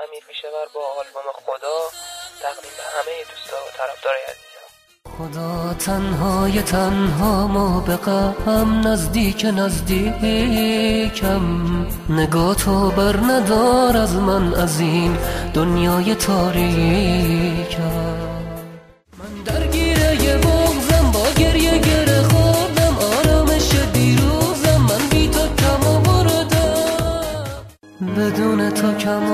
امیر پیشور با آلبوم خدا تقدیم به همه دوستا و طرفدارای عزیزم. خدا تنهای تنها ما به غم نزدیکم، نگاه تو بر ندار از من از این دنیای تاریکم. من درگیره یه بغضم، با گریه گره خوردم آرامش دیروزم، من بی تو کم آوردم، بدون تو کم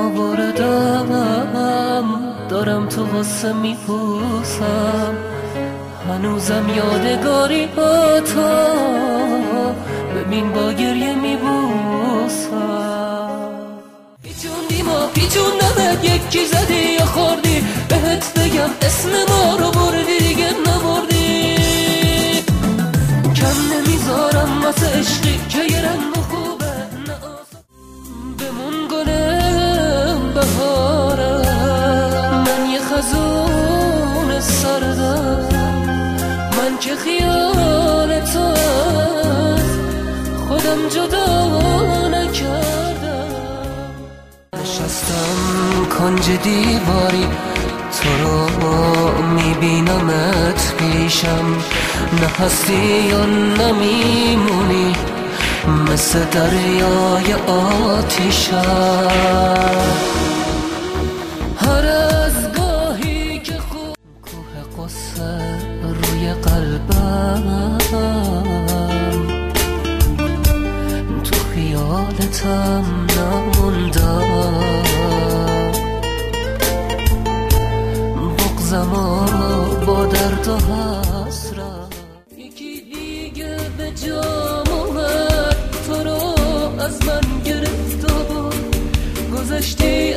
آوردم، دارم تو غصه میپوسم، هنوزم یادگاری با تو ببین با گریه میبوسم. پیچوندی ما پیچوندمت، یکی زدی یا خوردی، بهت بگم اسم ما رو بردی دیگه نبردی، کم نمیذارم واسه عشقی که یه رنگ خوبه نه بمون گلم بهارم، من یه خزون سردم، من که خیال تو از خودم جدا نکردم. نشستم کنج دیواری تو رو میبینمت پیشم، نه هستی یا نمیمونی مثل دریای آتیشم. هر از گاهی که خوب کوه قصه روی قلبم، تو خیالتم نموندم، بغضم با درد و حسرت یکی دیگه به جام اومد، تو رو از من گرفت و گذشتی